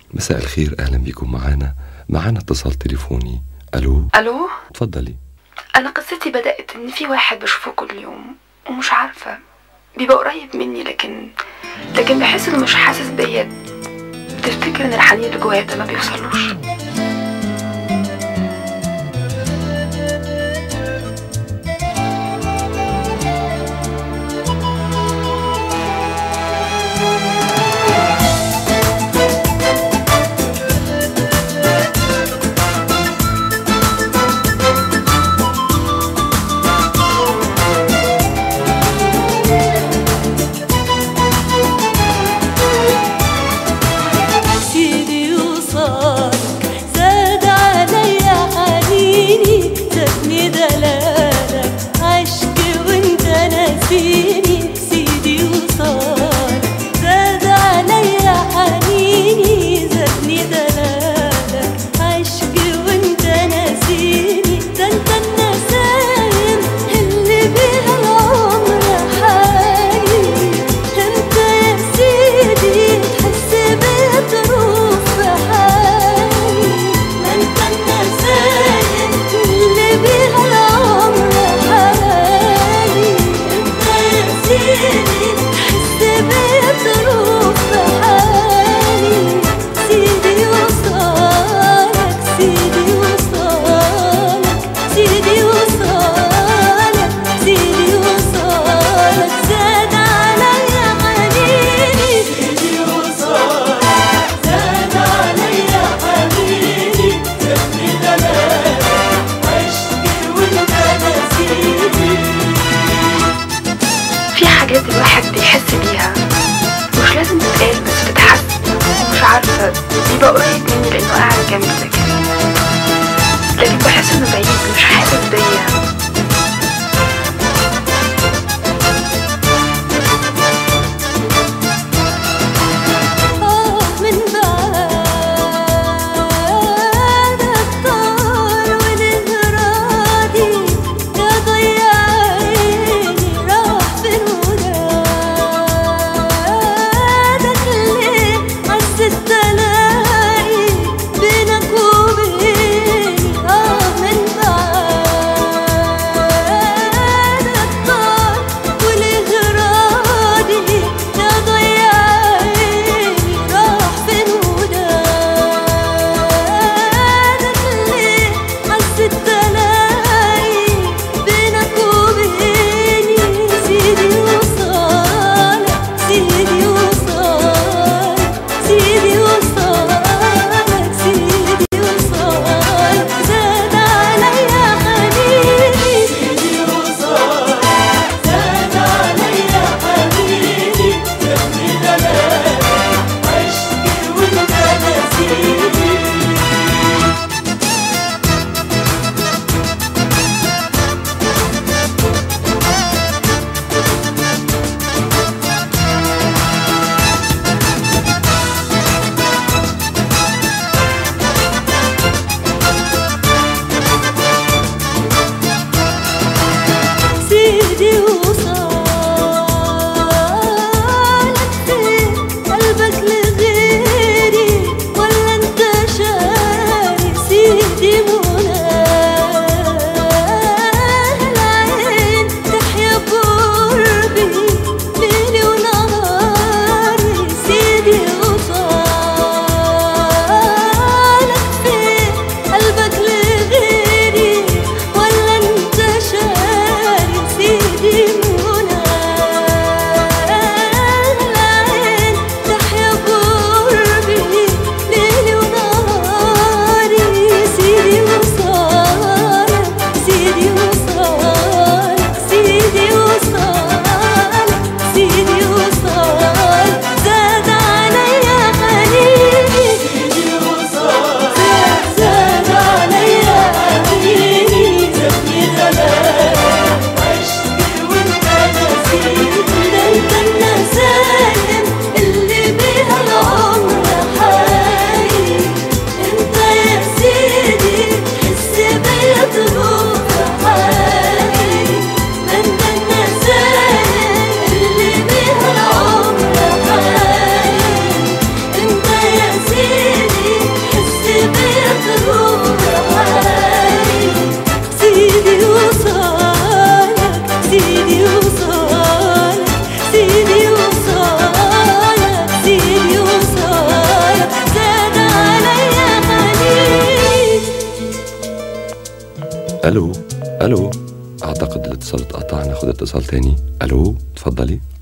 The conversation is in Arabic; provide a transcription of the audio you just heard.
مساء الخير، أهلا بكم معنا اتصال تليفوني. ألو. تفضلي. أنا قصتي بدأت إن في واحد بشوفه كل يوم ومش عارفة، بيبقى قريب مني لكن بحس إنه مش حاسس بيا. بتفتكر إن الحنين اللي جوايا ده ما بيوصلوش. حاجات الواحد بيحس بيها مش لازم تتقال بس بتحس، ومش عارفة بيبقى قريب مني لأنه قاعد جنبي، لكن بحس إنه بعيد مش حاسس بيا. تلاقي بينك الو. الو، اعتقد الاتصال اتقطع، ناخد اتصال تاني. الو، تفضلي.